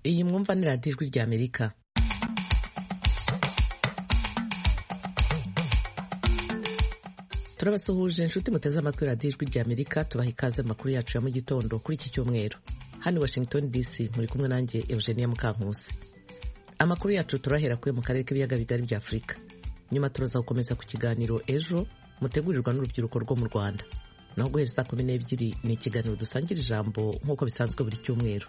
iyi mwumva ni radiyo ijwi rya Amerika. turabasuhuje inshuti muteze amatwi radiyo ijwi rya Amerika, tubaha ikaze amakuru yacu ya mu gitondo kuri iki cyumweru. Hano i Washington DC muri kumwe nanjye Eugenia Mukankusi. Amakuru yacu turahera kuri mu karere k'ibiyaga bigari bya Afurika, nyuma turaza gukomeza ku kiganiro ejo mutegurirwa n'urubyiruko rwo mu Rwanda, naho guhera saa 12 ni ikiganiro dusangira ijambo nk'uko bisanzwe buri cyumweru.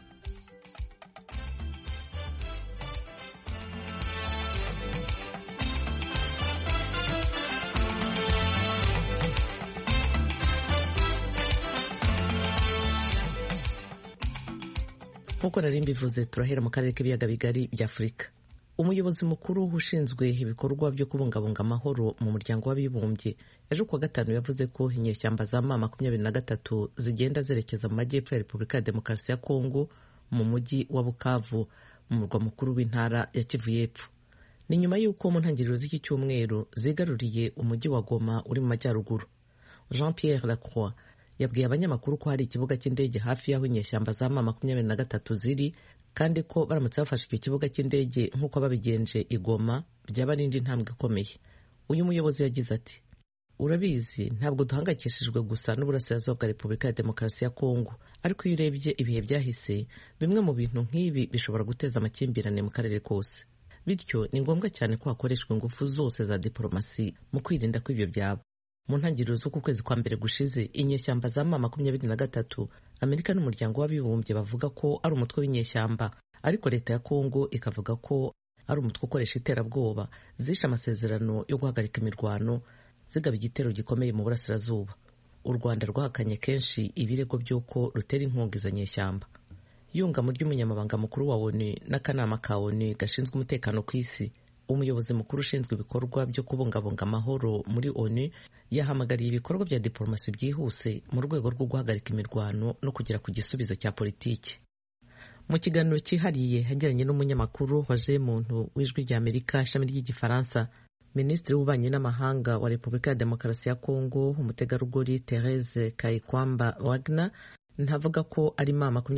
Nk'uko nari mbivuze, turahera mu karere k'ibiyaga bigari bya Afurika. Umuyobozi mukuru ushinzwe ibikorwa byo kubungabunga amahoro mu muryango w'abibumbye ejo kuwa gatanu yavuze ko inyeshyamba za M23 zigenda zerekeza mu majyepfo ya Repubulika ya Demokarasi ya Kongo mu mujyi wa Bukavu, mu murwa mukuru w'intara ya Kivu y'Epfo. Ni nyuma y'uko mu ntangiriro z'iki cyumweru zigaruriye umujyi wa Goma uri mu majyaruguru. Jean-Pierre Lacroix yabwiye abanyamakuru ko hari ikibuga cy'indege hafi y'aho inyeshyamba za M23 ziri, kandi ko baramutse bafashe icyo kibuga cy'indege nk'uko babigenje i Goma byaba ari indi ntambwe ikomeye. Uyu muyobozi yagize ati, urabizi ntabwo duhangayikishijwe gusa n'uburasirazuba bwa Repubulika ya Demokarasi ya Kongo, ariko iyo urebye ibihe byahise, bimwe mu bintu nk'ibi bishobora guteza amakimbirane mu karere kose. Bityo ni ngombwa cyane ko hakoreshwa ingufu zose za diplomasi mu kwirinda ko ibyo byaba. Mu ntangiriro z'uku kwezi kwa mbere gushize, inyeshyamba za M23 Amerika n'umuryango w'abibumbye bavuga ko ari umutwe w'inyeshyamba, ariko leta ya Kongo ikavuga ko ari umutwe ukoresha iterabwoba zishe amasezerano yo guhagarika imirwano, zigaba igitero gikomeye mu burasirazuba. U Rwanda rwahakanye kenshi ibirego by'uko rutera inkunga izo nyeshyamba. Yunga mu ry'umunyamabanga mukuru wa ONU n'akanama ka ONU gashinzwe umutekano ku isi, umuyobozi mukuru ushinzwe ibikorwa byo kubungabunga amahoro muri ONU yahamagariye ibikorwa bya diplomasi byihuse mu rwego rwo guhagarika imirwano no kugera ku gisubizo cya politiki. Mu kiganiro cyihariye hagiranye n'umunyamakuru waje muntu w'ijwi rya Amerika ishami ry'igifaransa, Minisitiri w'ububanyi n'amahanga wa Repubulika ya Demokarasi ya Kongo umutegarugori Therese Kayikwamba Wagner ntavuga ko ari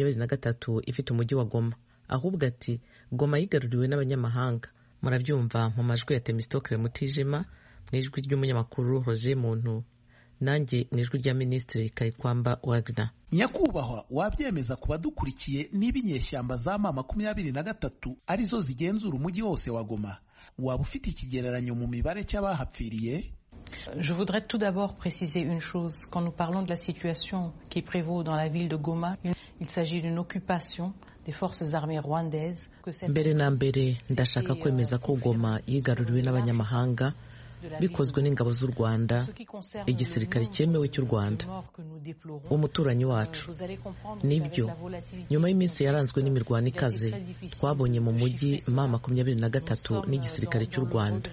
M23 ifite umujyi wa Goma, ahubwo ati Goma yigaruriwe n'abanyamahanga. Murabyumva mu majwi ya Temistokle Mutijima mu ijwi ry'umunyamakuru Roger Muntu, nanjye mu ijwi rya Minisitiri Kayikwamba Wagner. Nyakubahwa, wabyemeza ku badukurikiye niba inyeshyamba za M23 arizo zigenzura umujyi wose wa Goma? Waba ufite ikigereranyo mu mibare cy'abahapfiriye? Je voudrais tout d'abord préciser une chose. Quand nous parlons de la situation qui prévaut dans la ville de Goma, il s'agit d'une occupation des forces armées rwandaises. Mbere na mbere ndashaka kwemeza ko Goma yigaruriwe n'abanyamahanga bikozwe n'ingabo z'u Rwanda, igisirikare cyemewe cy'u Rwanda, umuturanyi wacu. Nibyo, nyuma y'iminsi yaranzwe n'imirwano ikaze, twabonye mu mujyi M23 n'igisirikare cy'u Rwanda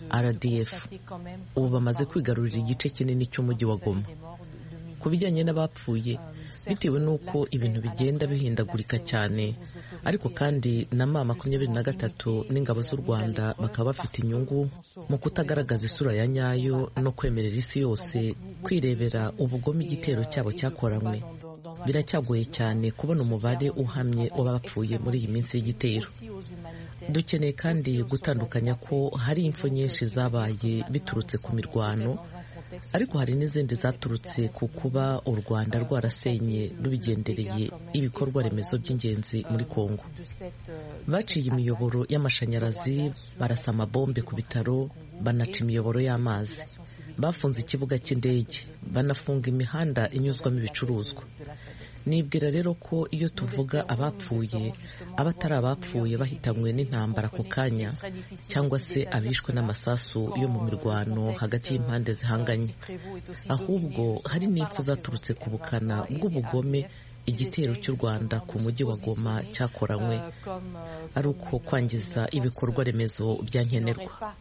RDF ubu bamaze kwigarurira igice kinini cy'umujyi wa Goma. Ku bijyanye n'abapfuye, bitewe n'uko ibintu bigenda bihindagurika cyane, ariko kandi na M23 n'ingabo z'u Rwanda bakaba bafite inyungu mu kutagaragaza isura ya nyayo no kwemerera isi yose kwirebera ubugome igitero cyabo cyakoranywe. Biracyagoye cyane kubona umubare uhamye w'abapfuye muri iyi minsi y'igitero. Dukeneye kandi gutandukanya ko hari impfu nyinshi zabaye biturutse ku mirwano, ariko hari n'izindi zaturutse ku kuba u Rwanda rwarasenye rubigendereye ibikorwa remezo by'ingenzi muri Kongo. Baciye imiyoboro y'amashanyarazi, barasa amabombe ku bitaro, banaca imiyoboro y'amazi, bafunze ikibuga cy'indege, banafunga imihanda inyuzwamo ibicuruzwa. Nibwira rero ko iyo tuvuga abapfuye, abatari abapfuye bahitanywe n'intambara ku kanya, cyangwa se abishwe n'amasasu yo mu mirwano hagati y'impande zihanganye, ahubwo hari n'impfu zaturutse ku bukana bw'ubugome igitero cy'u Rwanda ku mujyi wa Goma cyakoranywe, ari uko kwangiza ibikorwa remezo bya nkenerwa.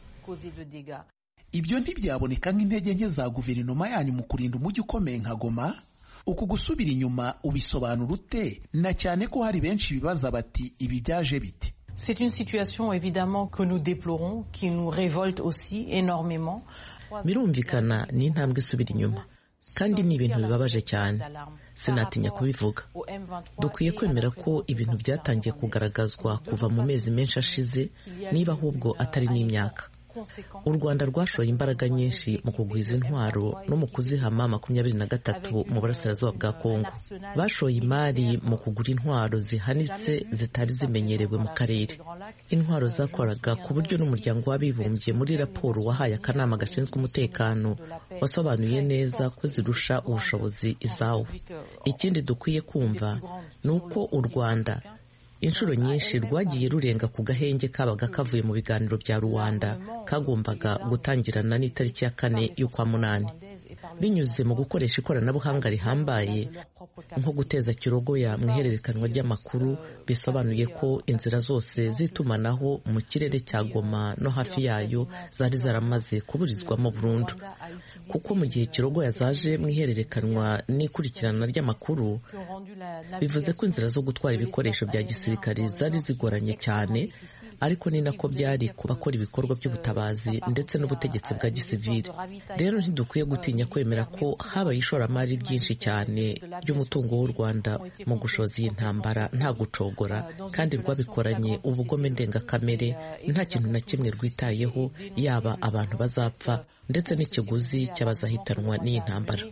Ibyo ntibyaboneka nk'intege nke za guverinoma yanyu mu kurinda umujyi ukomeye nka Goma? Uku gusubira inyuma ubisobanura ute, na cyane ko hari benshi bibaza bati ibi byaje bite? C'est une situation évidemment que nous déplorons, qui nous révolte aussi énormément. Birumvikana ni intambwe isubira inyuma, kandi ni ibintu bibabaje cyane, sinatinya kubivuga. Dukwiye kwemera ko ibintu byatangiye kugaragazwa kuva mu mezi menshi ashize, niba ahubwo atari n'imyaka. U Rwanda rwashoye imbaraga nyinshi mu kugwiza intwaro no mu kuzihama 23 mu burasirazuba bwa Kongo. Bashoye imari mu kugura intwaro zihanitse zitari zimenyerewe mu karere. Intwaro zakoraga ku buryo n'umuryango w'abibumbye muri raporo wahaye akanama gashinzwe umutekano wasobanuye neza ko zirusha ubushobozi izawo. Ikindi dukwiye kumva ni uko u Rwanda inshuro nyinshi rwagiye rurenga ku gahenge kabaga kavuye mu biganiro bya Rwanda kagombaga gutangirana n'itariki ya 4 y'ukwa munani, binyuze mu gukoresha ikoranabuhanga rihambaye nko guteza kirogoya mu ihererekanwa ry'amakuru. Bisobanuye ko inzira zose z'itumanaho mu kirere cya Goma no hafi yayo zari zaramaze kuburizwamo burundu, kuko mu gihe kirogoya zaje mu ihererekanwa n'ikurikirana ry'amakuru, bivuze ko inzira zo gutwara ibikoresho bya gisirikare zari zigoranye cyane, ariko ni nako byari ku bakora ibikorwa by'ubutabazi ndetse n'ubutegetsi bwa gisivili. Rero ntidukwiye gutinya kwemera ko habaye ishoramari ryinshi cyane ry'umutungo w'u Rwanda mu gushoza iyi ntambara nta gucogora, kandi rwabikoranye ubugome ndengakamere, nta kintu na kimwe rwitayeho, yaba abantu bazapfa ndetse n'ikiguzi cy'abazahitanwa n'iyi ntambara.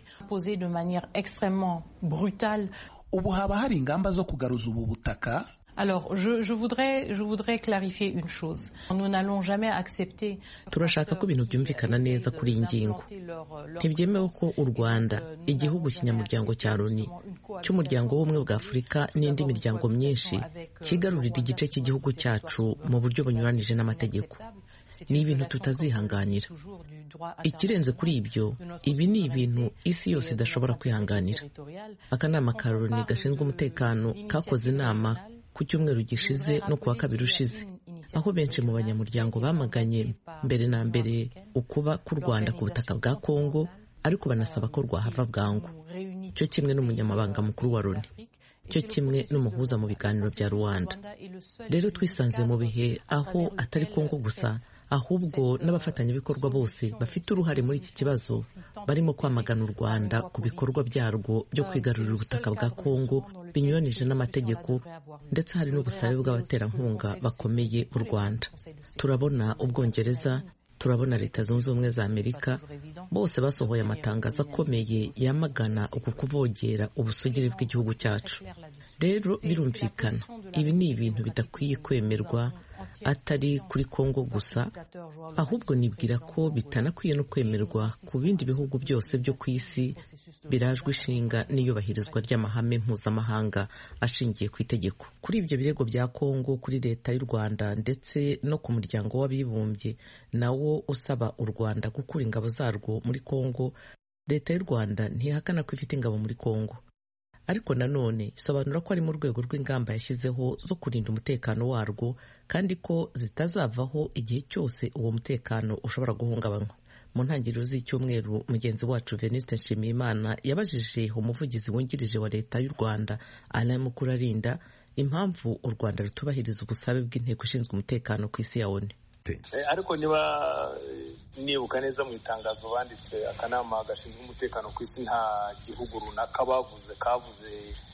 Ubu haba hari ingamba zo kugaruza ubu butaka? Alors, je voudrais clarifier une chose. Nous n'allons jamais accepter. Turashaka ko ibintu byumvikana neza kuri iyi ngingo. Ntibyemewe ko u Rwanda, igihugu kinyamuryango cya Loni, cy'umuryango w'ubumwe bwa Afurika n'indi miryango myinshi, kigarurira igice cy'igihugu cyacu mu buryo bunyuranije n'amategeko. Ni ibintu tutazihanganira. Ikirenze kuri ibyo, ibi ni ibintu isi yose idashobora kwihanganira. Akanama ka Loni gashinzwe umutekano kakoze inama ku cyumweru gishize no kuwa kabiri ushize, aho benshi mu banyamuryango bamaganye mbere na mbere ukuba k'u Rwanda ku butaka bwa Kongo, ariko banasaba ko rwahava bwangu, cyo kimwe n'umunyamabanga mukuru wa Loni, cyo kimwe n'umuhuza mu biganiro bya Rwanda. Rero twisanze mu bihe aho atari Kongo gusa, ahubwo n'abafatanyabikorwa bose bafite uruhare muri iki kibazo barimo kwamagana u Rwanda ku bikorwa byarwo byo kwigarurira ubutaka bwa Kongo binyuranije n'amategeko, ndetse hari n'ubusabe bw'abaterankunga bakomeye b'u Rwanda. Turabona Ubwongereza, turabona Leta Zunze Ubumwe za Amerika, bose basohoye amatangazo akomeye yamagana uku kuvogera ubusugire bw'igihugu cyacu. Rero birumvikana, ibi ni ibintu bidakwiye kwemerwa, atari kuri Kongo gusa, ahubwo nibwira ko bitanakwiye no kwemerwa ku bindi bihugu byose byo ku isi birajwe ishinga n'iyubahirizwa ry'amahame mpuzamahanga ashingiye ku itegeko. Kuri ibyo birego bya Kongo kuri Leta y'u Rwanda ndetse no ku muryango w'abibumbye nawo usaba u Rwanda gukura ingabo zarwo muri Kongo, Leta y'u Rwanda ntihakana ko ifite ingabo muri Kongo, ariko nanone isobanura ko ari mu rwego rw'ingamba yashyizeho zo kurinda umutekano warwo, kandi ko zitazavaho igihe cyose uwo mutekano ushobora guhungabanywa. Mu ntangiriro z'icyumweru, mugenzi wacu Venuste Nshimiyimana yabajije umuvugizi wungirije wa Leta y'u Rwanda Alain Mukurarinda impamvu u Rwanda rutubahiriza ubusabe bw'inteko ishinzwe umutekano ku isi ya ONU. Ariko nibuka neza mu itangazo banditse, akanama gashinzwe umutekano ku isi nta gihugu runaka kavuze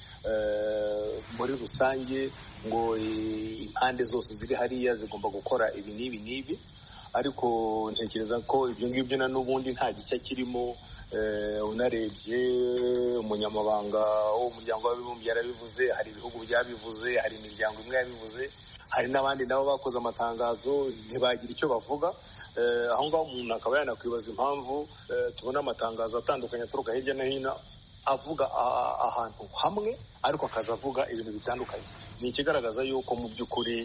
muri rusange ngo impande zose ziri hariya zigomba gukora ibi n'ibi n'ibi, ariko ntekereza ko ibyo ngibyo na n'ubundi nta gishya kirimo. Unarebye umunyamabanga w'umuryango w'abibumbye yarabivuze, hari ibihugu byabivuze, hari imiryango imwe yabivuze, hari n'abandi nabo bakoze amatangazo ntibagira icyo bavuga. Aho ngaho umuntu akaba yanakwibaza impamvu tubona amatangazo atandukanye aturuka hirya no hino avuga ahantu hamwe, ariko akaza avuga ibintu bitandukanye. Ni ikigaragaza yuko mu by'ukuri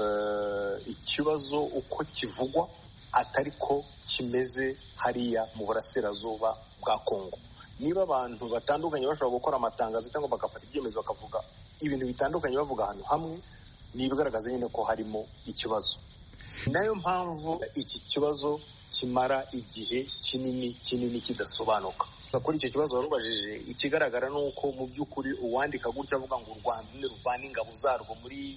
ikibazo uko kivugwa atari ko kimeze hariya mu burasirazuba bwa Kongo. Niba abantu batandukanye bashobora gukora amatangazo cyangwa bagafata ibyemezo bakavuga ibintu bitandukanye bavuga ahantu hamwe, ni ibigaragaza nyine ko harimo ikibazo. Nayo mpamvu iki kibazo kimara igihe kinini kidasobanuka. Kuri icyo kibazo warubajije, ikigaragara ni uko mu by'ukuri uwandika gutya avuga ngo u Rwanda ruvana ingabo zarwo muri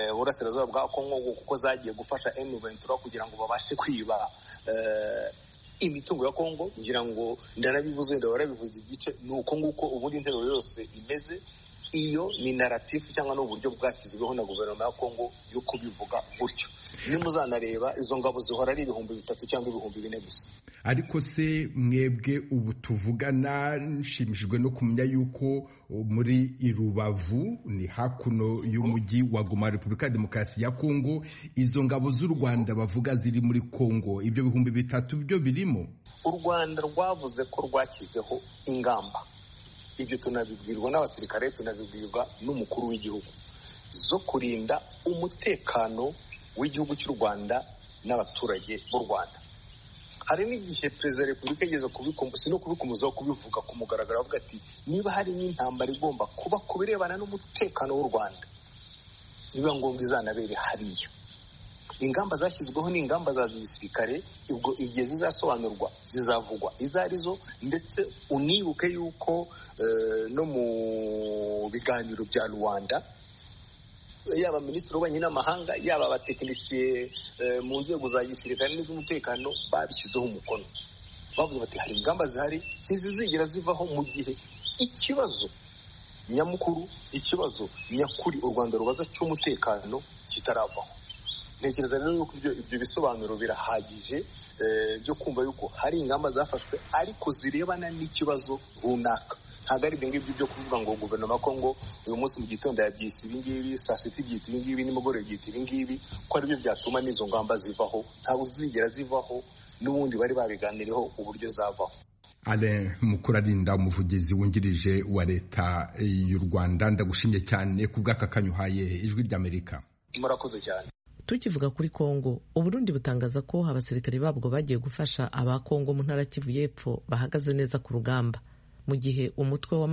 burasirazuba bwa Kongo kuko zagiye gufasha M23 kugira ngo babashe kwiba imitungo ya Kongo, ngira ngo ndanabivuze warabivuze igice, ni uko nguko ubundi intego yose imeze. Iyo ni narrative cyangwa n'uburyo bwashyizweho na guverinoma ya Kongo yo kubivuga gutyo. Nimuzanareba izo ngabo zihora ari 3,000 cyangwa 4,000 gusa. Ariko se mwebwe ubu tuvugana, nshimishijwe no kumenya yuko muri Irubavu ni hakuno y'umujyi wa Goma, Repubulika ya Demokarasi ya Kongo, izo ngabo z'u Rwanda bavuga ziri muri Kongo, ibyo 3,000 byo birimo? U Rwanda rwavuze ko rwakizeho ingamba, ibyo tunabibwirwa n'abasirikare, tunabibwirwa n'umukuru w'igihugu, zo kurinda umutekano w'igihugu cy'u Rwanda n'abaturage b'u Rwanda. Hari n'igihe Perezida wa Repubulika yageze kubikomozaho kubivuga ku mugaragaro, avuga ati niba hari n'intambara igomba kuba ku birebana n'umutekano w'u Rwanda, niba ngombwa izanabere hariya. Ingamba zashyizweho ni ingamba za gisirikare, ubwo igihe zizasobanurwa zizavugwa izo arizo, ndetse unibuke yuko no mu biganiro bya Rwanda, yaba minisitiri w'ububanyi n'amahanga, yaba abatekinisiye mu nzego za gisirikare n'iz'umutekano babishyizeho umukono. Bavuze bati hari ingamba zihari ntizizigera zivaho mu gihe ikibazo nyamukuru, ikibazo nyakuri u Rwanda rubaza cy'umutekano kitaravaho. Ntekereza rero yuko ibyo bisobanuro birahagije byo kumva yuko hari ingamba zafashwe ariko zirebana n'ikibazo runaka. Ntabwo ari ibyo ngibyo byo kuvuga ngo guverinoma ya Kongo uyu munsi mu gitondo yabyise ibi ngibi, saa sita ibyita ibi ngibi, nimugoroba ibyita ibi ngibi, ko aribyo byatuma n'izo ngamba zivaho. Ntabwo zizigera zivaho, n'ubundi bari babiganiriyeho uburyo zavaho. Alain Mukurarinda, umuvugizi wungirije wa leta y'u Rwanda, ndagushimye cyane ku bw'aka kanyuhaye Ijwi ry'Amerika. Murakoze cyane. Tukivuga kuri Kongo, Uburundi butangaza ko abasirikare babwo bagiye gufasha aba Kongo mu ntara Kivu y'Epfo bahagaze neza ku rugamba, mu gihe umutwe wa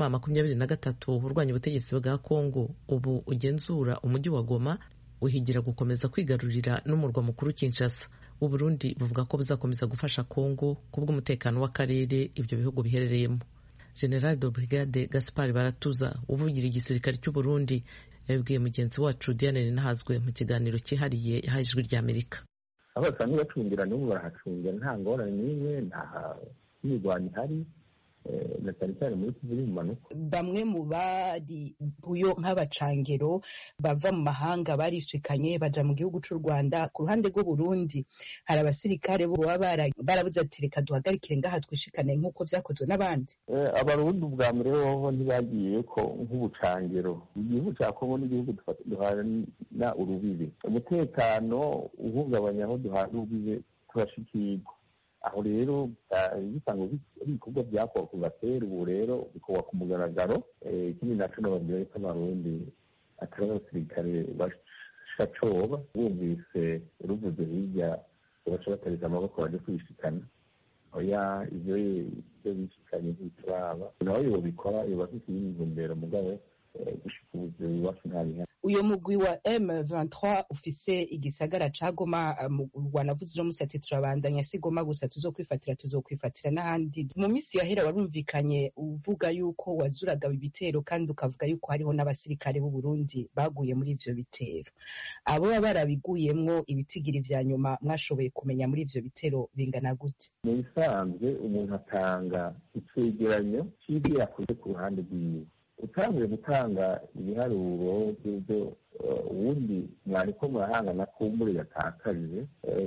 M23 urwanya ubutegetsi bwa Kongo ubu ugenzura umujyi wa Goma, uhigira gukomeza kwigarurira n'umurwa mukuru Kinshasa. Uburundi buvuga ko buzakomeza gufasha Kongo kubw'umutekano w'akarere ibyo bihugu biherereyemo. General de Brigade Gaspard Baratuza, uvugira igisirikare cy'u Burundi, yabwiye mugenzi wacu Diane Ninahazwe mu kiganiro cyihariye yahaye Ijwi ry'Amerika. Abasanzwe bacungira n'ubu barahacungira, nta ngorane n'imwe, nta mirwano ihari, na cyane cyane muri Kivu y'Ubumanuko. Bamwe mu bari buyo nk'abacangero bava mu mahanga barishikanye baja mu gihugu cy'u Rwanda. Ku ruhande rw'u Burundi hari abasirikare bo barabuze ati reka duhagarikire ngaha twishikane nk'uko vyakozwe n'abandi. Abarundi ubwa mbere boho ntibagiye ko nk'ubucangero. Igihugu cya Kongo n'igihugu duhana urubibe, umutekano uhungabanya aho duhana urubibe turashikirwa. Aho rero bisanga ibikorwa byakorwa kuva kera, ubu rero bikorwa ku mugaragaro. Ikindi naco nababwira ko Abarundi atari abasirikare bashacoba, bumvise ruvuze hirya baca batariza amaboko baje kwishikana. Oya, ivyo bishikanye ntituraba, nawe yobikora yoba afite intumbero mugabo gushika ubuzima iwacu ntabihari. Uyo mugwi wa M23 ufise igisagara ca Goma, wanavuze no musati turabandanya si Goma gusa tuzokwifatira n'ahandi. Mu minsi yahera warumvikanye uvuga yuko wazuraga ibitero kandi ukavuga yuko hariho n'abasirikare b'u Burundi baguye muri ivyo bitero. Abo barabiguyemwo ibitigiri vya nyuma mwashoboye kumenya muri ivyo bitero bingana gute? Mu bisanzwe umuntu atanga icegeranyo c'ivyo yakoze ku ruhande rwiwe. Utanguye gutanga ibiharuro by'ibyo ubundi mwariko murahangana kumbure yatakaje,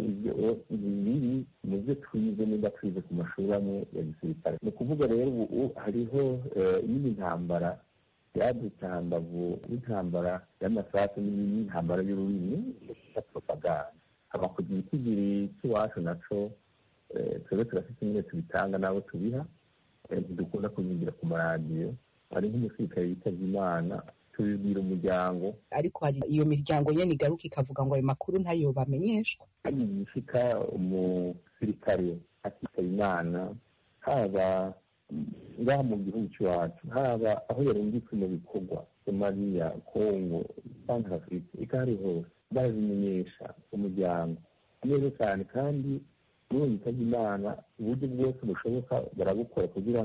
ibi mu byo twize niba twize ku mashuri amwe ya gisirikare. Ni ukuvuga rero ubu hariho n'intambara yadutse hambavu n'intambara y'amasasu n'intambara y'ururimi ya propaganda. Abakozi igitigiri cy'iwacu naco twebwe turafite nyine tubitanga n'abo tubiha, ntidukunda kunyingira ku maradiyo. Hari nk'umusirikare yitavye Imana tubibwira umuryango, ariko hari iyo miryango nyene igaruka ikavuga ngo ayo makuru ntayo bamenyeshwa. Hari igishika umusirikare akitaba Imana, haba ngaha mu gihugu cy'iwacu, haba aho yarungitswe mu bikorwa Somaliya, Kongo, Centrafrique, eka hari hose barabimenyesha umuryango neza cyane, kandi n'uwo yitavye Imana uburyo bwose bushoboka barabukora kugira ngo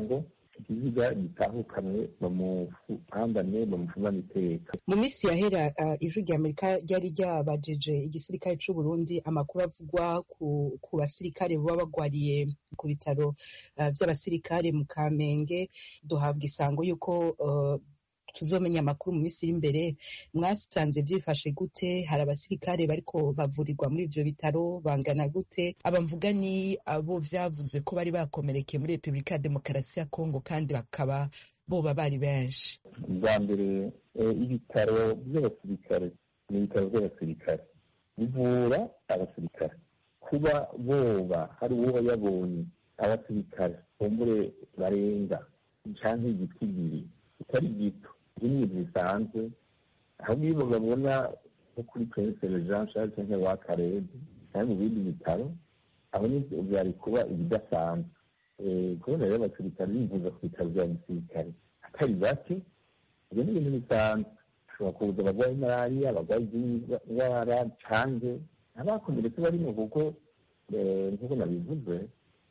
ikiziga gitahukanwe bamuhambane bamufungane iteka. Mu minsi yahera ijwi rya Amerika ryari ryabajije igisirikare c'u Burundi amakuru avugwa ku basirikare baba bagwariye ku bitaro vy'abasirikare mu Kamenge. Duhabwa isango yuko tuzomenya amakuru mu minsi iri imbere. Mwasanze vyifashe gute? Hari abasirikare bariko bavurirwa muri ivyo bitaro bangana gute? Abamvuga ni abo vyavuze ko bari bakomerekeye muri Repubulika ya Demokarasi ya Kongo kandi bakaba boba bari benshi. Bwa mbere ibitaro by'abasirikare ni ibitaro by'abasirikare bivura abasirikare. Kuba boba hari uwo yabonye abasirikare bombure barenga canke igitwigiri kitari gito ibintu bisanzwe, ahubwo iyo babona nko kuri Prince Jean Charles cyangwa wa Karebe cyangwa mu bindi bitaro aho ni byari kuba ibidasanzwe. Kubona rero abasirikare bivuza ku bitaro bya gisirikare atari bake, ibyo ni ibintu bisanzwe. Ushobora kuza abarwayi malariya, abarwayi indwara canke abakomeretse barimo, kuko nk'uko nabivuze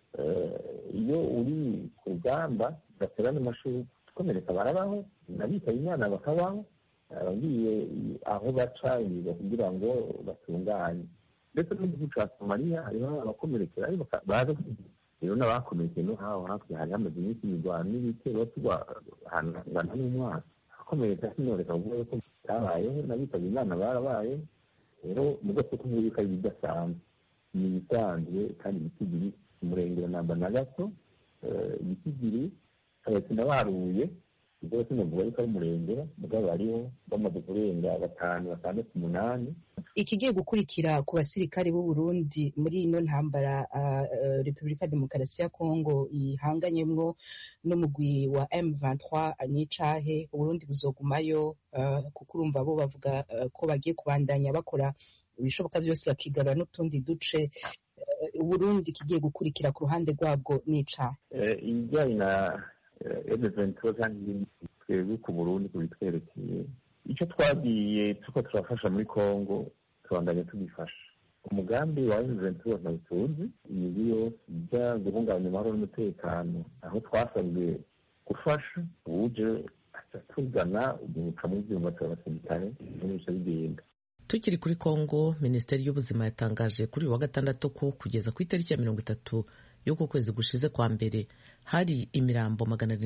iyo uri ku rugamba ugatera n'amashuri gukomereka barabaho, nabitaba Imana bakabaho, abagiye aho baca kugira ngo batunganye. Ndetse no mu gihugu ca Somalia hariho abakomerekera baza rero n'abakomerekeye no haho hafi hari hamaze iminsi imirwano n'ibitero tugana n'umwaka akomereka sinoreka kuvuga ko bitabayeho, nabitaba Imana barabaye. Rero mu gato k'umubiri bidasanzwe ni ibisanzwe kandi ibitigiri umurengera namba na gato ibitigiri sinabaruye ibyo sinavuga yuko ari umurengera mugabo bariho bamaze kurenga 5, 6, 8. Ikigiye gukurikira ku basirikare b'u Burundi muri ino ntambara Repubulika ya Demokarasi ya Kongo ihanganyemwo n'umugwi wa M23 nicahe Uburundi buzogumayo kuko urumva bo bavuga ko bagiye kubandanya bakora ibishoboka byose bakigara n'utundi duce. Uburundi kigiye gukurikira ku ruhande rwabwo nicahe ibijyanye na M23 kandi twebwe ku Burundi kubitwerekeye icyo twagiye tuko turafasha muri Kongo tubandanya tubifasha. Umugambi wa M23 ntawutuzi iyi yose ijya guhungabanya amahoro n'umutekano, aho twasabwe gufasha uje atugana umuca mu byuma by'abasirikare n'ibyo bigenda. Tukiri kuri Kongo, Minisiteri y'Ubuzima yatangaje kuri uyu wa gatandatu ko kugeza ku itariki ya 30 y'uko kwezi gushize kwa mbere hari imirambo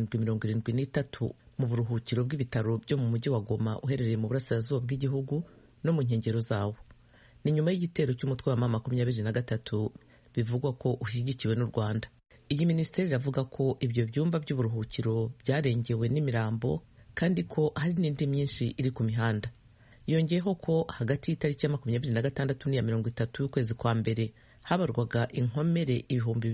773 mu buruhukiro bw'ibitaro byo mu mujyi wa Goma uherereye mu burasirazuba bw'igihugu no mu nkengero zawo. Ni nyuma y'igitero cy'umutwe wa mama 23 bivugwa ko ushyigikiwe n'u Rwanda. Iyi minisiteri iravuga ko ibyo byumba by'uburuhukiro byarengewe n'imirambo kandi ko hari n'indi myinshi iri ku mihanda. Yongeyeho ko hagati y'itariki ya 26 n'iya 30 y'ukwezi kwa mbere habarwaga inkomere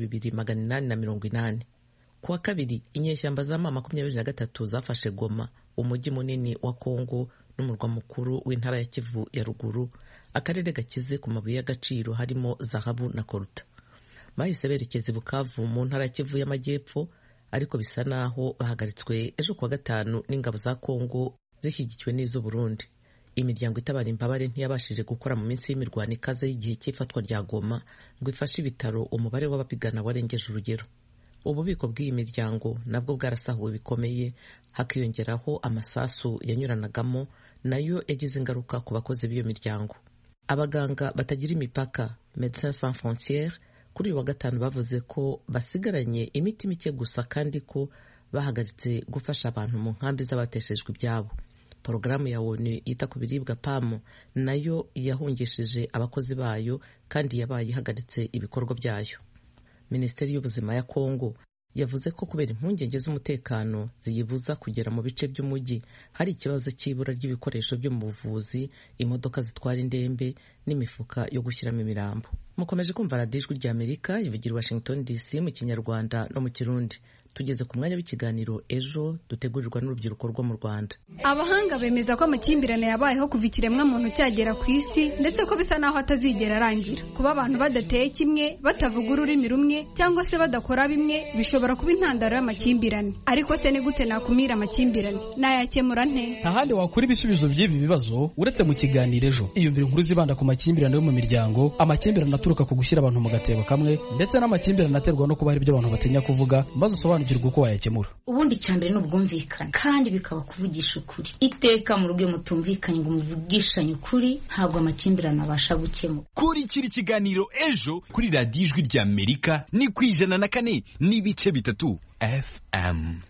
2880. Kuwa kabiri inyeshyamba za mama 23 zafashe Goma, umujyi munini wa Kongo n'umurwa mukuru w'intara ya Kivu ya ruguru, akarere gakize ku mabuye y'agaciro harimo zahabu na koruta. Bahise berekeza Bukavu mu ntara ya Kivu y'amajyepfo, ariko bisa naho bahagaritswe ejo kuwa gatanu n'ingabo za Kongo zishyigikiwe n'iz'u Burundi. Imiryango itabara imbabare ntiyabashije gukora mu minsi y'imirwano ikaze y'igihe cy'ifatwa rya Goma ngo ifashe ibitaro umubare w'abapigana warengeje urugero. Ububiko bw'iyi miryango nabwo bwarasahuwe bikomeye, hakiyongeraho amasasu yanyuranagamo nayo yagize ingaruka ku bakozi b'iyo miryango. Abaganga batagira imipaka Médecins Sans Frontières kuri uyu wa gatanu bavuze ko basigaranye imiti mike gusa kandi ko bahagaritse gufasha abantu mu nkambi z'abateshejwe ibyabo. Porogaramu ya ONU yita ku biribwa PAM nayo yahungishije abakozi bayo kandi yabaye ihagaritse ibikorwa byayo. Minisiteri y'Ubuzima ya Kongo yavuze ko kubera impungenge z'umutekano ziyibuza kugera mu bice by'umujyi hari ikibazo cy'ibura ry'ibikoresho byo mu buvuzi, imodoka zitwara indembe n'imifuka yo gushyiramo imirambo. Mukomeje kumva radiyo Ijwi ry'Amerika ivugira Washington DC mu Kinyarwanda no mu Kirundi. Tugeze ku mwanya w'ikiganiro ejo dutegurirwa n'urubyiruko rwo mu Rwanda. Abahanga bemeza ko amakimbirane yabayeho kuva ikiremwa muntu cyagera ku isi ndetse ko bisa naho atazigera arangira. Kuba abantu badateye kimwe, batavuga ururimi rumwe cyangwa se badakora bimwe bishobora kuba intandaro y'amakimbirane. Ariko se ni gute nakumira amakimbirane? Nayakemura nte? Nta handi wakura ibisubizo by'ibi bibazo uretse mu kiganiro ejo. Iyumvira inkuru zibanda ku makimbirane yo mu miryango, amakimbirane aturuka ku gushyira abantu mu gatebo kamwe ndetse n'amakimbirane aterwa no kuba hari ibyo abantu batinya kuvuga, maze usobanura ugasobanukirwa uko wayakemura. Ubundi cyambere no bwumvikana kandi bikaba kuvugisha ukuri. Iteka mu rugo mutumvikanye ngo muvugishanye ukuri ntabwo amakimbirane abasha gukemura. Kuri kiri kiganiro ejo kuri Radio Ijwi ry'Amerika ni ku 104 n'ibice bitatu FM.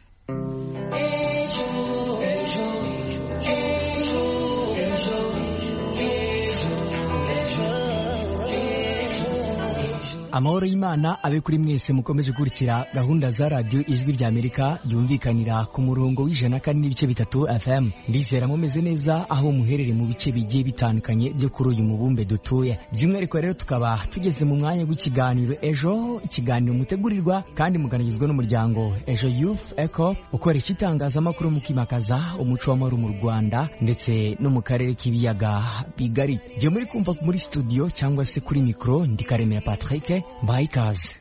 Amahoro y'Imana abe kuri mwese mukomeje gukurikira gahunda za Radio Ijwi ry'Amerika yumvikanira ku murongo w'104 n'ibice bitatu FM. Ndizera mumeze neza aho muherere mu bice bigiye bitandukanye byo kuri uyu mubumbe dutuye. By'umwihariko rero tukaba tugeze mu mwanya w'ikiganiro ejo, ikiganiro mutegurirwa kandi muganizwa n'umuryango Ejo Youth Echo ukoresha itangazamakuru mu kimakaza umuco w'amahoro mu Rwanda ndetse no mu karere k'ibiyaga bigari. Je muri kumva muri studio cyangwa se kuri micro ndi Karemera Patrick. Bye guys.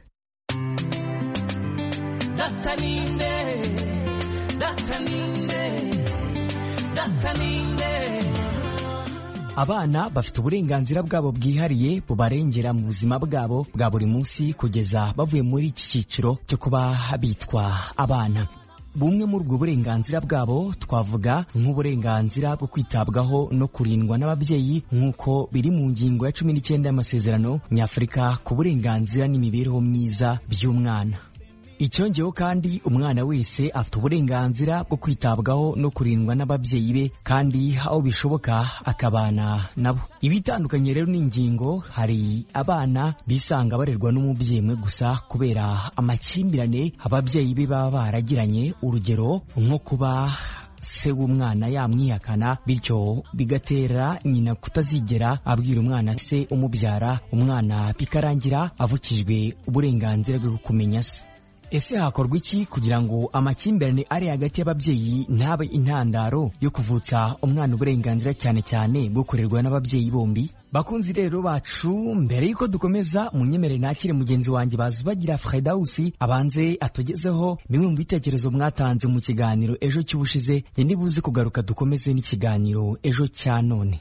Abana bafite uburenganzira bwabo bwihariye bubarengera mu buzima bwabo bwa buri munsi kugeza bavuye muri iki cyiciro cyo kuba bitwa abana. Bumwe muri ubwo burenganzira bwabo twavuga nk'uburenganzira bwo kwitabwaho no kurindwa n'ababyeyi nk'uko biri mu ngingo ya 19 y'amasezerano nyafurika ku burenganzira n'imibereho myiza by'umwana. Icyongeyeho kandi umwana wese afite uburenganzira bwo kwitabwaho no kurindwa n'ababyeyi be kandi aho bishoboka akabana nabo. Ibitandukanye rero n'ingingo, hari abana bisanga barerwa n'umubyeyi umwe gusa kubera amakimbirane ababyeyi be baba baragiranye, urugero nko kuba se w'umwana yamwihakana bityo bigatera nyina kutazigera abwira umwana se umubyara, umwana bikarangira avukijwe uburenganzira bwo kumenya se. Ese hakorwa iki kugira ngo amakimbirane ari hagati y'ababyeyi ntabe intandaro yo kuvutsa umwana uburenganzira cyane cyane bwo kurerwa n'ababyeyi bombi? Bakunzi rero bacu, mbere yuko dukomeza munyemere nakire mugenzi wanjye Bazubagira Fredausi abanze atugezeho bimwe mu bitekerezo mwatanze mu kiganiro ejo cy'ubushize, nge ndibuze kugaruka dukomeze n'ikiganiro ejo cya none.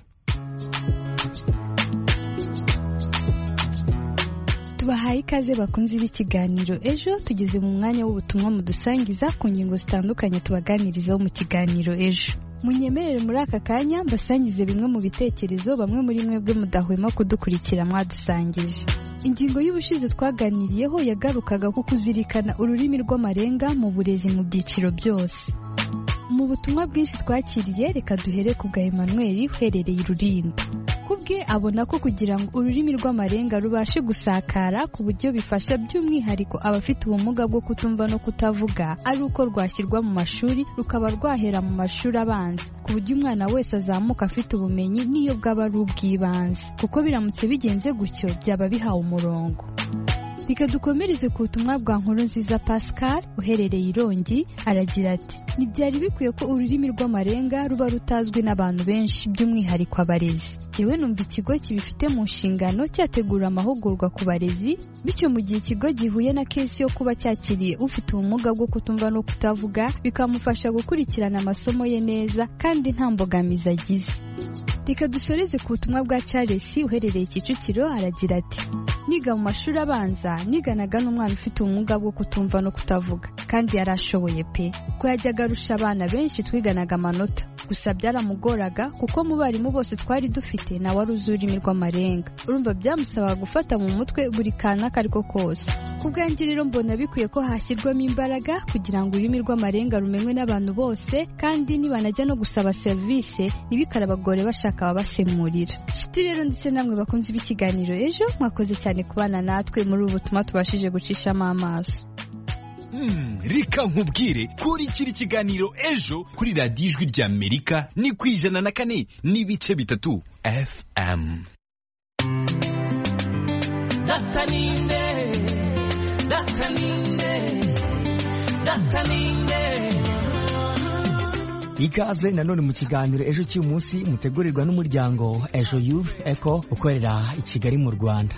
Bahaye ikaze bakunzi b'ikiganiro ejo, tugeze mu mwanya w'ubutumwa mudusangiza ku ngingo zitandukanye tubaganirizaho mu kiganiro ejo. Munyemerere muri aka kanya mbasangize bimwe mu bitekerezo bamwe muri mwebwe mudahwema kudukurikira mwadusangije. Ingingo y'ubushize twaganiriyeho yagarukaga ku kuzirikana ururimi rw'amarenga mu burezi mu byiciro byose. Mu butumwa bwinshi twakiriye, reka duhere ku bwa Emmanuel uherereye Rulindo. Kubwe abona ko kugira ngo ururimi rw'amarenga rubashe gusakara ku buryo bifasha by'umwihariko abafite ubumuga bwo kutumva no kutavuga, ari uko rwashyirwa mu mashuri rukaba rwahera mu mashuri abanza ku buryo umwana wese azamuka afite ubumenyi n'iyo bwaba ari ubw'ibanze, kuko biramutse bigenze gutyo byaba bihawe umurongo. Reka dukomereze ku butumwa bwa Nkurunziza Pascal uherereye Irongi, aragira ati ntibyari bikwiye ko ururimi rw'amarenga ruba rutazwi n'abantu benshi by'umwihariko abarezi. Jyewe numva ikigo kibifite mu nshingano cyategura amahugurwa ku barezi, bityo mu gihe ikigo gihuye na kesi yo kuba cyakiriye ufite ubumuga bwo kutumva no kutavuga bikamufasha gukurikirana amasomo ye neza kandi nta mbogamizi agize. Reka dusoreze ku butumwa bwa Charles uherereye Kicukiro, aragira ati niga mu mashuri abanza niganaga n'umwana ufite ubumuga bwo kutumva no kutavuga kandi yarashoboye pe, ko yajyaga arusha abana benshi twiganaga amanota, gusa byaramugoraga kuko mu barimu bose twari dufite nawe wari uzi ururimi rw'amarenga. Urumva byamusabaga gufata mu mutwe buri kana kariko kose. Ku bwanjye rero mbona bikwiye ko hashyirwamo imbaraga kugira ngo ururimi rw'amarenga rumenywe n'abantu bose, kandi nibanajya no gusaba serivisi ntibikarabagore bashaka ababasemurira. Nshuti rero ndetse namwe bakunze b'ikiganiro ejo, mwakoze cyane kubana natwe muri ubu butumwa tubashije gucishamo amaso. Reka nkubwire kuri kiri kiganiro ejo kuri Radio Ijwi ry'Amerika ni ku 104 n'ibice bitatu FM. Ikaze nanone mu kiganiro ejo cy'umunsi mutegurirwa n'umuryango Ejo Youth Echo ukorera i Kigali mu Rwanda.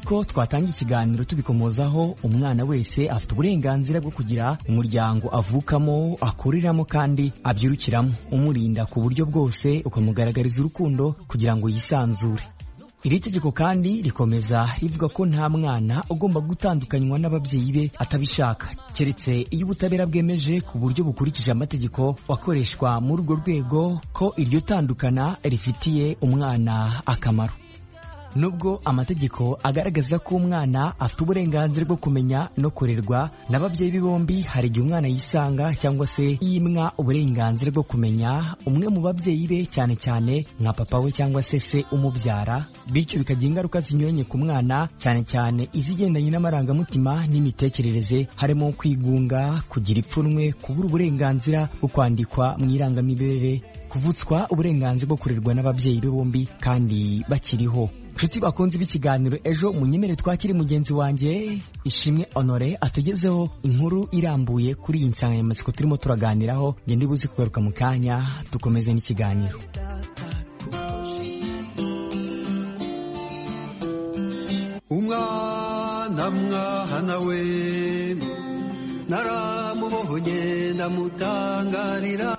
nk'uko twatanga ikiganiro tubikomozaho, umwana wese afite uburenganzira bwo kugira umuryango avukamo, akureramo kandi abyirukiramo, umurinda ku buryo bwose, ukamugaragariza urukundo kugira ngo yisanzure. Iri tegeko kandi rikomeza rivuga ko nta mwana ugomba gutandukanywa n'ababyeyi be atabishaka, keretse iyo ubutabera bwemeje ku buryo bukurikije amategeko wakoreshwa muri urwo rwego ko iryo tandukana rifitiye umwana akamaro. Nubwo amategeko agaragaza ko umwana afite uburenganzira bwo kumenya no kurerwa n'ababyeyi be bombi, hari igihe umwana yisanga cyangwa se yimwa uburenganzira bwo kumenya umwe mu babyeyi be, cyane cyane nka papa we cyangwa se umubyara, bityo bikagira ingaruka zinyuranye ku mwana, cyane cyane izigendanye n'amarangamutima n'imitekerereze, harimo kwigunga, kugira ipfunwe, kubura uburenganzira bwo kwandikwa mu irangamimerere, kuvutswa uburenganzira bwo kurerwa n'ababyeyi be bombi kandi bakiriho. Nshuti bakunze b'ikiganiro Ejo, munyemere twakiri mugenzi wanjye Ishimwe Honore atugezeho inkuru irambuye kuri iyi nsanganyamatsiko turimo turaganiraho. Nge ndibuze kugaruka mu kanya dukomeze n'ikiganiro. Umwana mwana we naramubonye ndamutangarira,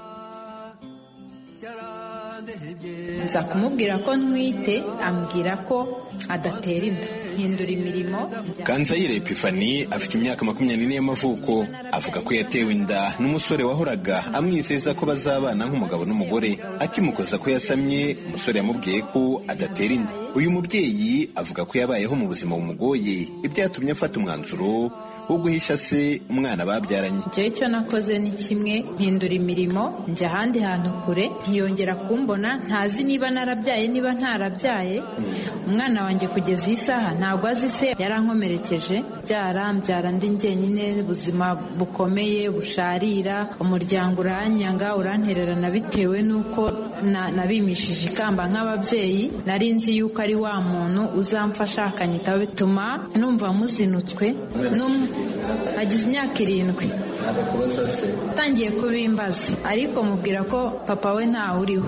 nza kumubwira ko ntwite, ambwira ko adatera inda, hindura imirimo. Kanzayire Epifani afite imyaka 24 y'amavuko, avuga ko yatewe inda n'umusore wahoraga amwizeza ko bazabana nk'umugabo n'umugore. Akimukoza ko yasamye, umusore yamubwiye ko adatera inda. Uyu mubyeyi avuga ko yabayeho mu buzima bumugoye, ibyatumye afata umwanzuro wo guhisha se umwana babyaranye. Icyo cyo nakoze ni kimwe, mpindura imirimo, njya ahandi hantu kure, ntiyongera kumbona, ntazi niba narabyaye niba ntarabyaye. Umwana wanjye kugeza iyi saha ntabwo azi se yarankomerekeje, byara ndi njyenyine, ubuzima bukomeye busharira, umuryango uranyanga urantererana bitewe n'uko nabimishije ikamba nk'ababyeyi. Nari nzi yuko ari wa muntu uzamfasha akanyitaho, bituma numva muzinutswe. Agize imyaka 7 atangiye kubimbaza, ariko mubwira ko papa we ntawe uriho.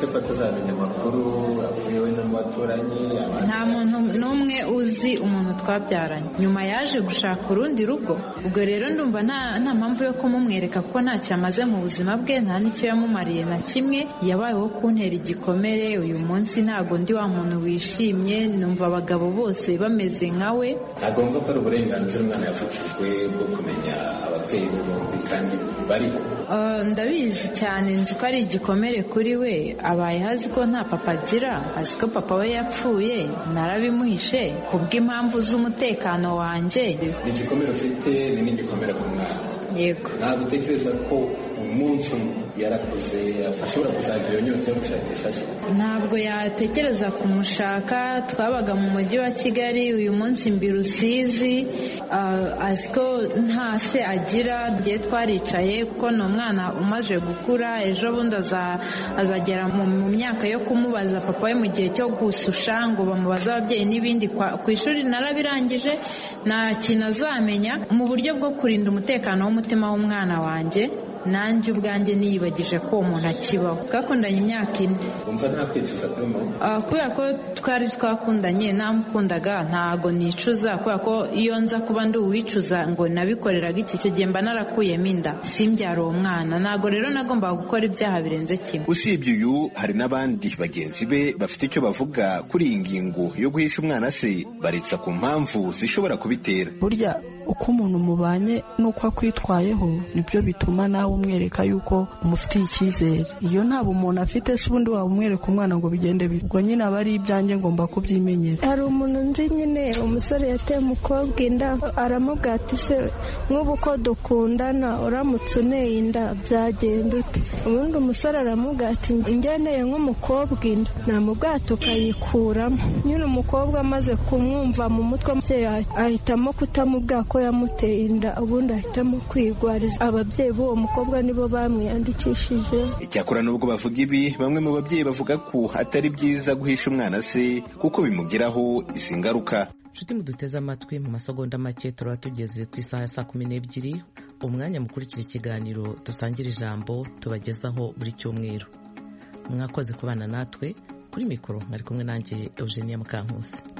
Nta muntu n'umwe uzi umuntu twabyaranye. Nyuma yaje gushaka urundi rugo, ubwo rero ndumva nta mpamvu yo kumumwereka ko ntacyo amaze mu buzima bwe, nta n'icyo yamumariye na kimwe. Yabayeho kuntera igikomere. Uyu munsi ntago ndi wa muntu wishimye, numva abagabo bose bameze nkawe. Ntabwo mva ko ari uburenganzira umwana yafashijwe bwo kumenya ababyeyi be bombi kandi bariho. Ndabizi cyane, nzi ko ari igikomere kuri we. Abaye azi ko nta papa agira, azi ko papa we yapfuye, narabimuhishe kubw'impamvu z'umutekano wanjye. Ni igikomere ufite, ni n'igikomere ku mwana. Yego. Ntabwo utekereza ko umunsi yarakuze ashobora kuzagira inyota yo gushakisha se? Ntabwo yatekereza kumushaka. Twabaga mu mujyi wa Kigali, uyu munsi mbi Rusizi. Azi ko nta se agira. Giye twaricaye kuko ni umwana umaze gukura, ejo bundi azagera mu myaka yo kumubaza papa we mu gihe cyo gususha, ngo bamubaze ababyeyi n'ibindi. Ku ishuri narabirangije, nta kintu azamenya. Mu buryo bwo kurinda umutekano w'umutima w'umwana wanjye, nanjye ubwanjye niyibagije ko uwo muntu akibaho. Twakundanye imyaka 4. Umva nta kwicuza kuri mama? Kubera ko twari twakundanye, namukundaga, ntago nicuza. Kubera ko iyo nza kuba ndi uwicuza ngo nabikoreraga icyo gihe mba narakuyemo inda, simbyara uwo mwana. Ntago rero nagombaga gukora ibyaha birenze kimwe. Usibye uyu, hari n'abandi bagenzi be bafite icyo bavuga kuri iyi ngingo yo guhisha umwana se, baritsa ku mpamvu zishobora kubitera. Burya uko umuntu mubanye n'uko akwitwayeho nibyo bituma nawe umwereka yuko umufitiye icyizere. Iyo nta bumuntu afite, se ubundi waba umwereka umwana ngo bigende bite? Ubwo nyine aba ari ibyanjye, ngomba kubyimenyera. Hari umuntu nzi nyine, umusore yateye umukobwa inda, aramubwira ati se nk'ubu ko dukundana uramutse uneye inda byagenda ute? Ubundi umusore aramubwira ati ngeneye nk'umukobwa inda, namubwira tukayikuramo. Nyine umukobwa amaze kumwumva mu mutwe, ahitamo kutamubwira ko yamuteye inda, ubundi ahitamo kwigwariza. Ababyeyi b'uwo mukobwa nibo bamwiyandikishije. Icyakora nubwo bavuga ibi, bamwe mu babyeyi bavuga ko atari byiza guhisha umwana se kuko bimugiraho izi ngaruka. Nshuti muduteze amatwi, mu masegonda make turaba tugeze ku isaha ya 12:00, umwanya mukurikira ikiganiro dusangira ijambo tubagezaho buri cyumweru. Mwakoze kubana natwe. Kuri mikoro mwari kumwe nanjye Eugenia Mukankusi.